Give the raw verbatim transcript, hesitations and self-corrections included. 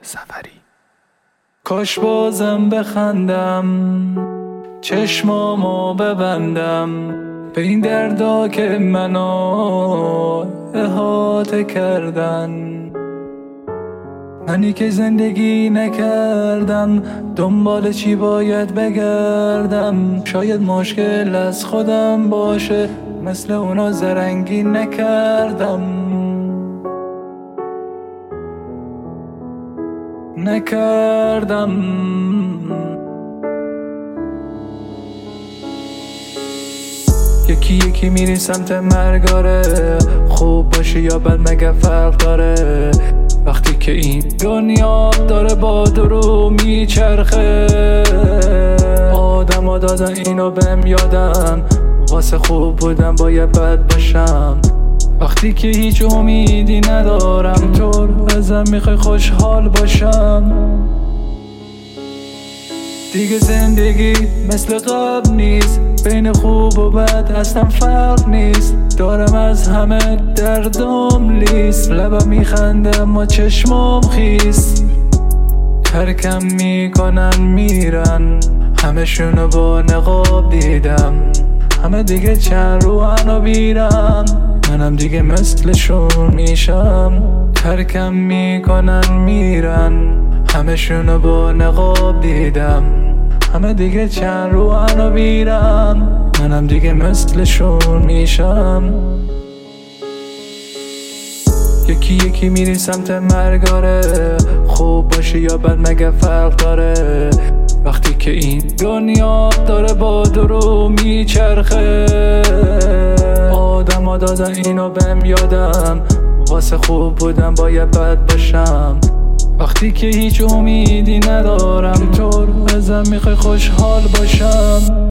سفری. کاش بازم بخندم، چشمامو ببندم به این دردا که منو احاطه کردن. منی که زندگی نکردم، دنبال چی باید بگردم؟ شاید مشکل از خودم باشه، مثل اونا زرنگی نکردم نکردم یکی یکی میری سمت مرگاره، خوب باشه یا بد مگه فرق داره؟ وقتی که این دنیا داره با درو میچرخه، آدم ها دادن اینو بهم یادم، واسه خوب بودم باید بد باشم. وقتی که هیچ امیدی ندارم، چطور ازم میخوای خوشحال باشم؟ دیگه زندگی مثل قبل نیست، بین خوب و بد اصلا فرق نیست. دارم از همه دردم لیست، لبم میخنده اما چشمام خیس. ترکم میکنن میرن، همه شونو با نقاب دیدم، همه دیگه چند رو انا بیرم، منم دیگه مثلشون میشم. ترکم میکنن میرن، همه شونو با نقاب دیدم، همه دیگه چند رو انا بیرم، منم دیگه مثلشون میشم. یکی یکی میری سمت مرگاره، خوب باشه یا بد مگه فرق داره؟ وقتی که این دنیا داره با درو میچرخه، آدم ها دادن اینو بهم یادم، واسه خوب بودم باید بد باشم. وقتی که هیچ امیدی ندارم، چطور ازم میخوای خوشحال باشم؟